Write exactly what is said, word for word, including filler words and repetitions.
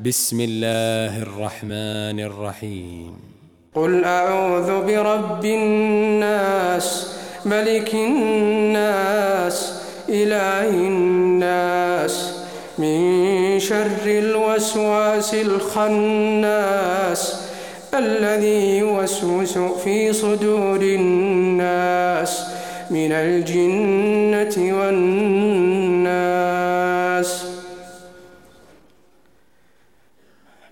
بسم الله الرحمن الرحيم. قل أعوذ برب الناس ملك الناس إله الناس من شر الوسواس الخناس الذي يوسوس في صدور الناس من الجنة والناس.